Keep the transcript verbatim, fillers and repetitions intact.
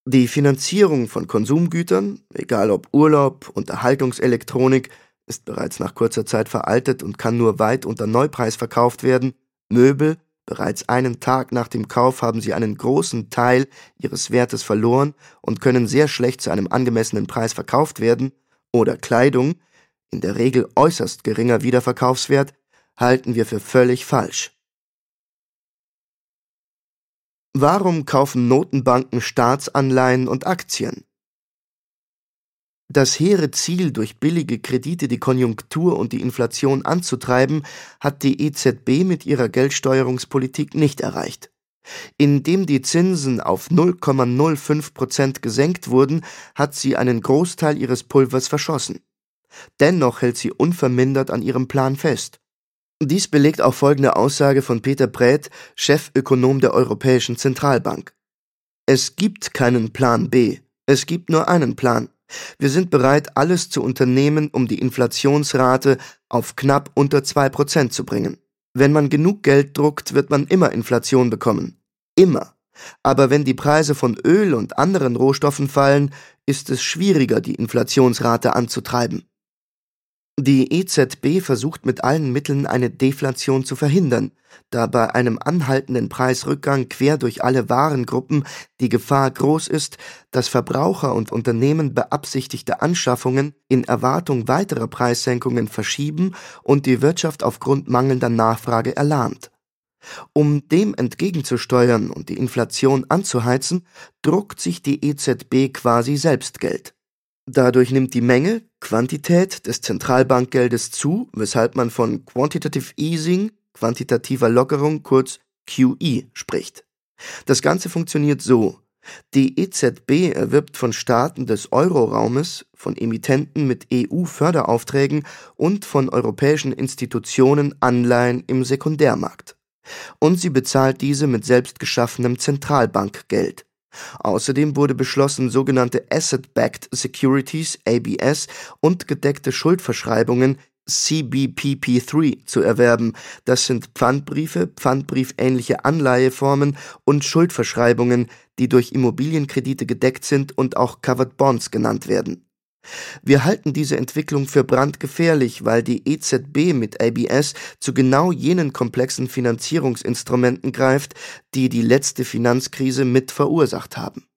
Die Finanzierung von Konsumgütern, egal ob Urlaub, Unterhaltungselektronik, ist bereits nach kurzer Zeit veraltet und kann nur weit unter Neupreis verkauft werden. Möbel, bereits einen Tag nach dem Kauf haben sie einen großen Teil ihres Wertes verloren und können sehr schlecht zu einem angemessenen Preis verkauft werden. Oder Kleidung, in der Regel äußerst geringer Wiederverkaufswert, halten wir für völlig falsch. Warum kaufen Notenbanken Staatsanleihen und Aktien? Das hehre Ziel, durch billige Kredite die Konjunktur und die Inflation anzutreiben, hat die E Z B mit ihrer Geldsteuerungspolitik nicht erreicht. Indem die Zinsen auf null Komma null fünf Prozent gesenkt wurden, hat sie einen Großteil ihres Pulvers verschossen. Dennoch hält sie unvermindert an ihrem Plan fest. Dies belegt auch folgende Aussage von Peter Braith, Chefökonom der Europäischen Zentralbank. Es gibt keinen Plan B, es gibt nur einen Plan. Wir sind bereit, alles zu unternehmen, um die Inflationsrate auf knapp unter zwei Prozent zu bringen. Wenn man genug Geld druckt, wird man immer Inflation bekommen. Immer. Aber wenn die Preise von Öl und anderen Rohstoffen fallen, ist es schwieriger, die Inflationsrate anzutreiben. Die E Z B versucht mit allen Mitteln, eine Deflation zu verhindern, da bei einem anhaltenden Preisrückgang quer durch alle Warengruppen die Gefahr groß ist, dass Verbraucher und Unternehmen beabsichtigte Anschaffungen in Erwartung weiterer Preissenkungen verschieben und die Wirtschaft aufgrund mangelnder Nachfrage erlahmt. Um dem entgegenzusteuern und die Inflation anzuheizen, druckt sich die E Z B quasi selbst Geld. Dadurch nimmt die Menge, Quantität des Zentralbankgeldes zu, weshalb man von Quantitative Easing, quantitativer Lockerung, kurz Q E, spricht. Das Ganze funktioniert so: Die E Z B erwirbt von Staaten des Euroraumes, von Emittenten mit E U-Förderaufträgen und von europäischen Institutionen Anleihen im Sekundärmarkt. Und sie bezahlt diese mit selbst geschaffenem Zentralbankgeld. Außerdem wurde beschlossen, sogenannte Asset-Backed Securities A B S und gedeckte Schuldverschreibungen C B P P drei zu erwerben. Das sind Pfandbriefe, pfandbriefähnliche Anleiheformen und Schuldverschreibungen, die durch Immobilienkredite gedeckt sind und auch Covered Bonds genannt werden. Wir halten diese Entwicklung für brandgefährlich, weil die E Z B mit A B S zu genau jenen komplexen Finanzierungsinstrumenten greift, die die letzte Finanzkrise mit verursacht haben.